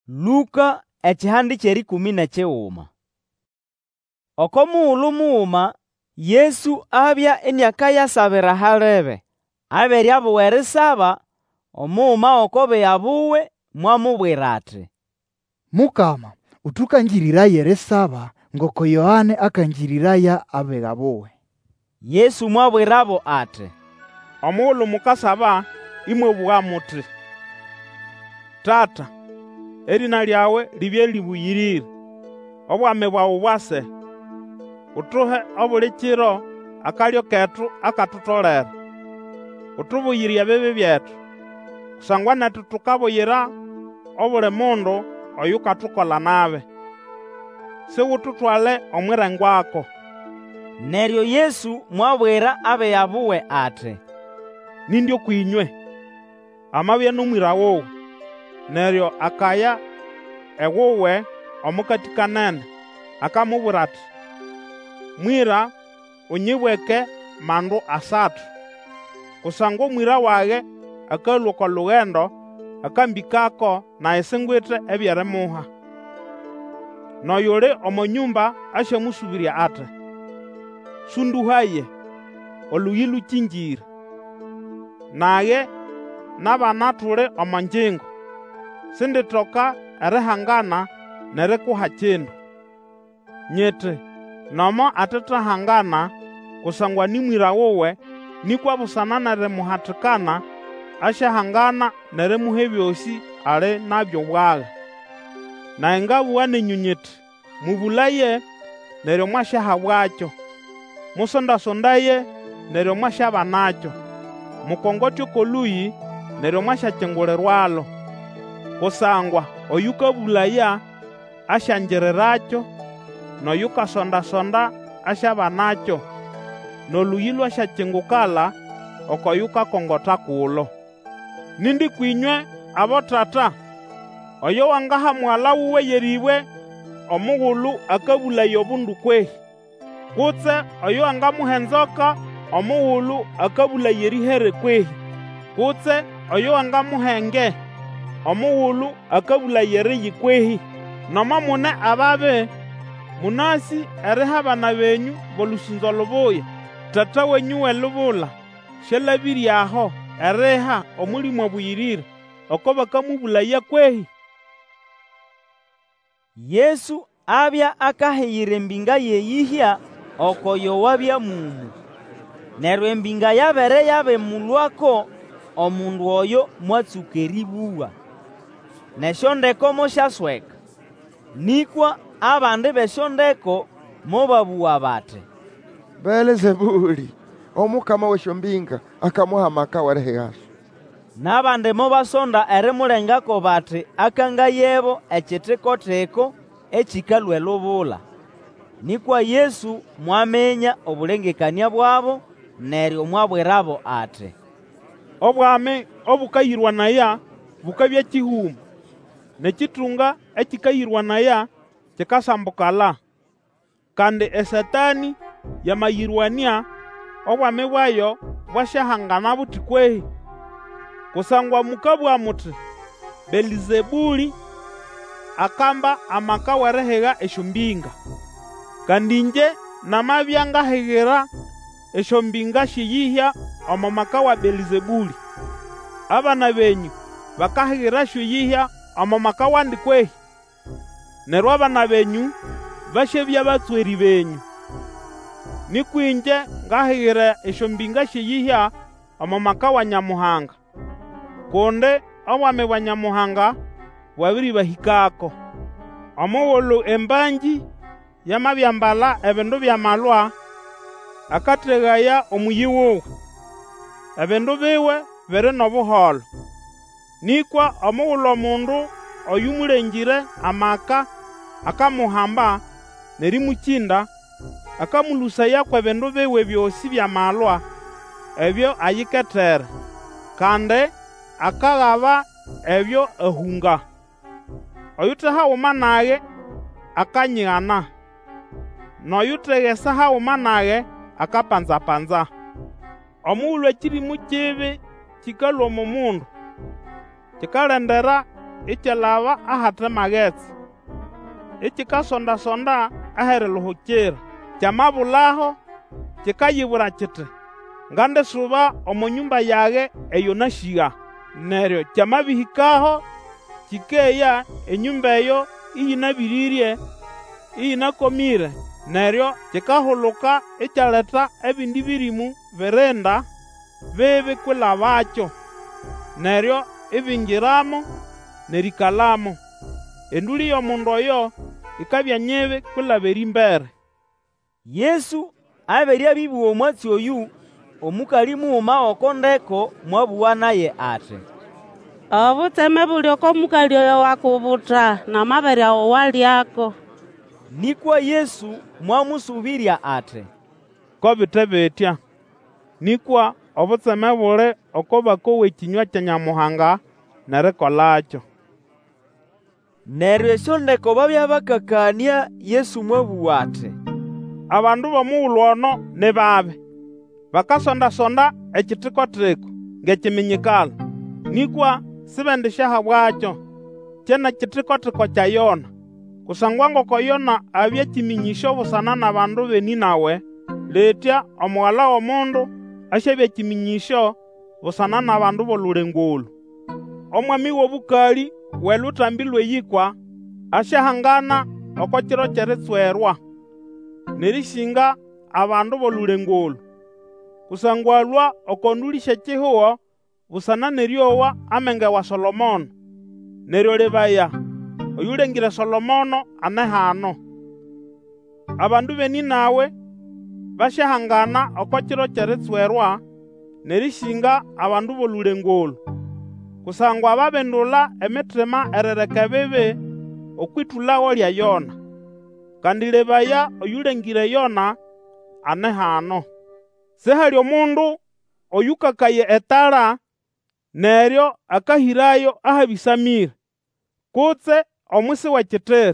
Luka ekihandi ky'erikumi nekighuma. Oko mughulhu mughuma Yesu abya iniakayasabira halebe. Aberya abugha erisaba, omughuma w'oko biga buwe mwamubwira athi, Mukama, utukangiriraya erisaba ngoko Yohane akangiriraya abiga buwe. Yesu mwabwirabo athi, Omughulhu mukasaba imwebugha muthi, Tata, erina lyawe libye libuyirire, obwami bwawu bwase, utuhe obuli kiro akalyo ketu akatutolera. Utubuyirye ebibi byetu, kusangwa netu tukabuyira obuli mundu oyukatukola nabi. Siwututwale omwirengwako. Neryo Yesu mwabwira abiga buwe athi, Nindi okwinywe amabya n'omwira wowu, neryo akaya ewuwe omukati kanene, akamubwira ati, Mwira unyibweke mandu asatu, kusangwa omwira wage akalwa oko lughendo akambikako nayi singwithe ebyerimuha. Noyuli omo nyumba asyamusubirya ati, Sunduhaye, oluyi lukingire. Naye n'abana tuli omo ngingo, sinditoka erihangana nerikuha kindu. Nyiti, nomo atithahangana kusangwa ni mwira wuwe, nikwa busana nerimuhathikana asyahangana nerimuha ebyosi ali nabyo bwagha. Nayi ngabugha nenyũ nyiti, mubulaye neryo mwasyahabwakyo, musondasondaye neryo mwasyabanakyo, mukongotye okoluyi neryo mwasyakingulirwalo. Kusangwa oyukabulaya asyangirirакyo, noyukasonda-sonda asyabanakyo, n'oluyi lwasyakingukala okoyukakongota kulo. Nindi kwinywe abo tata, oyo wangaha mwala wuwe yeribwe omughulhu akabulaya obundu kwehi? Kutse oyo wangamuhenzoka omughulhu akabulaya erihere kwehi? Kutse oyo wangamuhenge omughulhu akabulaya eriyi kwehi? Nomo mune ababi, munasi eriha abana benyu b'olusunzo lubuya. Tata wenyu w'elubula syalhabirye aho eriha omulimo obuyirire oko bakamubulaya kwehi? Yesu abya akahiyira embinga y'eyihya oko yowabya mumu. Neryo embinga yabere yabimulwako, omundu oyo mwatsuka eribugha, nesyondeko mosyasweka. Nikwa abandi b'esyondeko mobabugha bati, Belizebuli, omukama w'esyombinga akamuha amaka w'erihigasu. N'abandi mobasonda erimulengako bati akangayebo ekithiko-thiko ekikalwa elubula. Nikwa Yesu mwaminya obulengekania bwabo, neryo mwabwirabo ati, Obwami obukayirwanaya bukabya kihuma, n'ekitunga ekikayirwanaya kikasambukala. Kandi esatani yamayirwania obwami bwayo bwasyahangana buthi kwehi? Kusangwa mukabugha muthi, Belizebuli akamba amaka w'erihiga esyombinga. Kandi inje namabya ngahigira esyombinga syeyihya omo maka wa Belizebuli. Abana benyu bakahigira syoyihya omo maka wandi kwehi? Neryo abana benyu basyabya batsweri benyu. Nikwa inje ngahigira esyombinga syeyihya omo maka wa Nyamuhanga. Kundi obwami bwa Nyamuhanga bwabiribahikako. Omughulhu embanji yamabyambala ebindu byamalwa, akatheghaya omuyi wuwe. Ebindu biwe biri n'obuholo. Nikwa omughulhu omundu oyumulengire amaka akamuhamba nerimukinda, akamulusayaku ebindu biwe byosi byamalwa ebyo ayiketere, kandi akaghaba ebyo ahunga. Oyuthehawuma naye akanyighana, n'oyutheghesa hawuma naye akapanza-panza. Omughulhu ekirimu kibi kikalwa omu mundu, kikalendera ikyalaba ahate magetsi, ikikasonda-sonda aheriluhukira, kyamabulaho kikayibwira kiti, ngandisuba omu nyumba yage eyo nashiga. Neryo kyamabihikaho kikeya enyumba eyo iyinabirirye iyinakomire, neryo kikahuluka ikyaleta ebindi birimu birinda bibi kwilabakyo, neryo ibingiramo nerikalamo. Enduli y'omundu oyo ikabya nyibi kwilaba erimbere. Yesu aberya bibuwa omwatsi oyu, omukali muuma okondeko mwabuwa naye ati, obutseme buli oko mukali oyo wakubuta namabere awo walyako. Nikwa Yesu mwamusubirya ati, Kobite betya, nikwa obutseme buli oko bakowa ekinywa kya Nyamuhanga nerikolakyo. Neryo esyondeko babya bakakania Yesu mwabuwa ati, abandu b'omughulhu ono ni babi, bakasonda-sonda ekitiko-tiko ng'ekiminyikalo, nikwa sibendisyahabwakyo. Kyena kitiko-tiko kya Yona, kusangwa ngoko Yona abya kiminyisyo busana n'abandu beni nawe, litya Omughala w'omundu asyabya kiminyisyo busana n'abandu b'olulengo olu. Omwami w'obukali w'elutambi lw'eyikwa asyahangana oko kiro ky'eritswerwa nerisinga abandu b'olulengo olu, kusangwa alwa okonduli sy'ekihuho busana neryowa amenge wa Solomono. Neryo libaya, oyulengire Solomono ane hano. Abandu beni nawe basyahangana oko kiro ky'eritswerwa nerisinga abandu b'olulengo olu, kusangwa babindula emitima erireka ebibi okwithulawo lya Yona. Kandi libaya, oyulengire Yona ane hano. Sihali omundu oyukakaye etala neryo akahirayo ahabisamire, kutse omwisi w'ekitiri,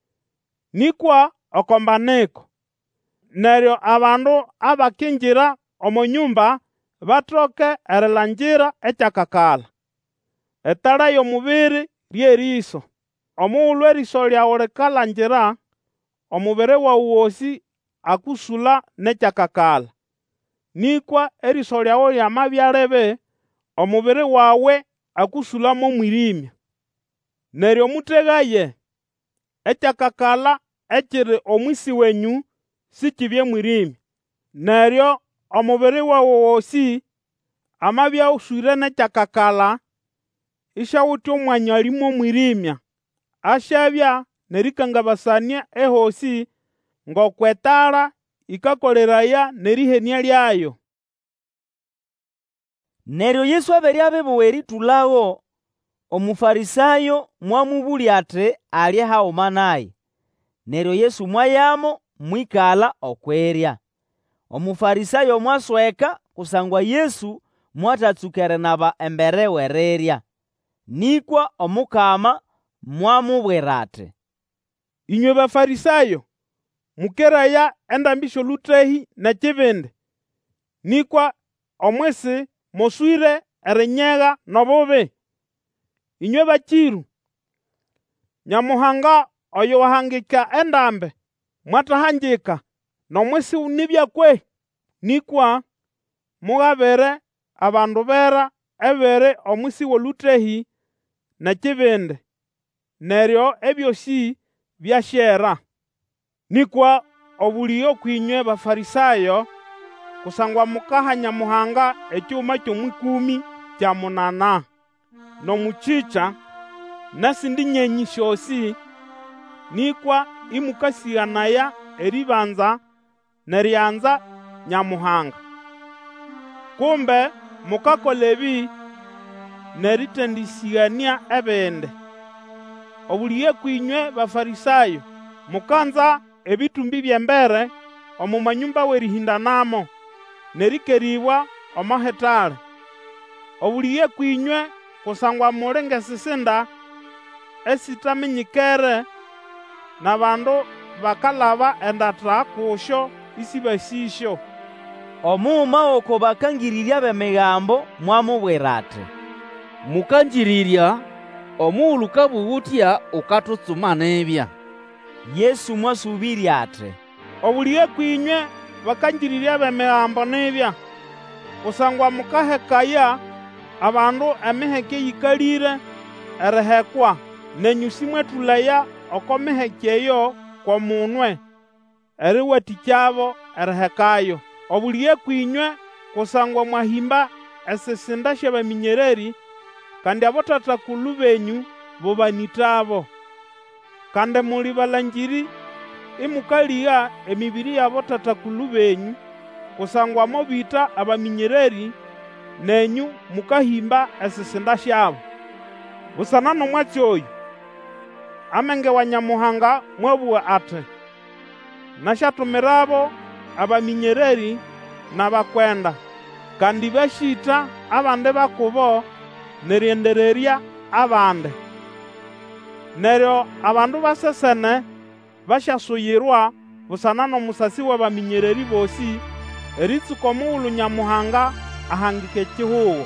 nikwa okombaniko. Neryo abandu abakingira omu nyumba bathoke erilangira ekyakakala. Etala y'omubiri ly'eriso. Omughulhu eriso lyawu likalangira, omubiri wawu wosi akusula n'ekyakakala. Nikwa eriso lyawu lyamabya libi, omubiri wawe akusulamu omwirimya. Neryo mutegaye, ekyakakala ekiri omwisi wenyu sikibye mwirimya. Neryo omubiri wawu wosi amabya uswire n'ekyakakala, isyawithe omwanya alimu omwirimya, asyabya nerikangabasania ehosi ng'oko etala ikakoleraya nerihenia lyayo. Neryo Yesu aberya bibuwa erithulawo, Omufarisayo mwamubulya ati alye haghuma naye. Neryo Yesu mwayamo mwikala okwirya. Omufarisayo mwasweka kusangwa Yesu mwathatsuka erinaba embere w'erirya. Nikwa Omukama mwamubwira ati, Inywe Bafarisayo, mukeraya endambi sy'olutahĩ n'ekibindi, nikwa omwisi moswire erinyegha n'obubi. Inywe bakiru, Nyamuhanga oyo wahangika endambi mwatahangika n'omwisi nibya kwehi, nikwa mughabire abandu bera ebiri omwisi w'olutahĩ n'ekibindi, neryo ebyosi byasyera. Nikwa obuliyo kwinywe Bafarisayo, kusangwa mukaha Nyamuhanga ekyuma ky'omwikumi kya munana, n'omukyica, n'esindi nyenyi syosi, nikwa imukasiganaya eribanza neryanza Nyamuhanga. Kumbe mukakola ebi nerithendisigania ebindi. Obuliye kwinywe Bafarisayo, mukanza ebitumbi by'embere omu manyumba w'erihindanamo, nerikeribwa omohetale. Obuliye kwinywe kusangwa muli ng'esisinda esitaminyikere, n'abandu bakalaba endata kusyo isibasisyo. Omuuma oko bakangirirya b'emigambo mwamubwira ati, Mukangirirya, omughulhu kabughuthya ukathutsuma nibya. Yesu mwasubirya athi, Obuliye kwinywe bakangirirya b'emigambo nibya, kusangwa mukahekaya abandu emiheke yikalire erihekwa, nenyu simwethulaya oko miheke eyo kw'omunwe eriwathikyaabo erihekayo. Obuliye kwinywe kusangwa mwahimba esisinda sy'abaminyereri, kandi abothathakulhu benyu bubanithabo. Kandi muli balangiri imukaligha emibiri y'abothathakulhu benyu, kusangwa mobita abaminyereri, nenyu mukahimba esisinda syabo. Busana n'omwatsi oyu, amenge wa Nyamuhanga mwabugha athi, nasyathumirabo abaminyereri n'abakwenda, kandi basyitha abandi bakubo neryendererya abandi. Neryo abandu basesene basyasuyirwa busana n'omusasi w'abaminyereri bosi eritsuka omughulhu Nyamuhanga ahangika ekihugo,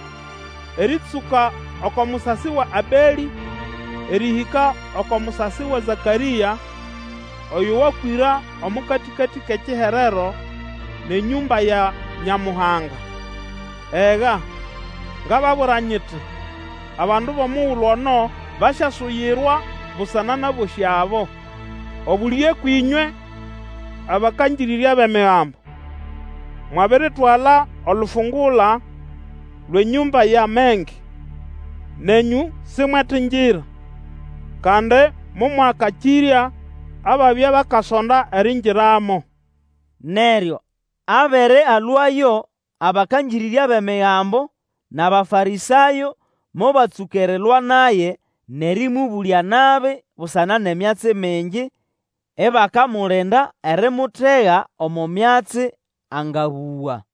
eritsuka oko musasi wa Abeli erihika oko musasi wa Zakariya oyo wakwira omukatikati k'ekiherero n'enyumba ya Nyamuhanga. Ega ngababwira nyiti abandu b'omughulhu ono basyasuyirwa busana n'abosi abo. Obuliye kwinywe abakangirirya b'emigambo, mwabiritwala olufungula lw'enyumba ya Mengi, nenyu simwethingira, kandi mumwakakirya ababya bakasonda eringiramo. Neryo abere alwayo abakangirirya b'emigambo n'Abafarisayo mobatsukerelwa naye nerimubulya nabi busana n'emyatsi mingi ebakamulinda erimuthegha omu myatsi angabugha.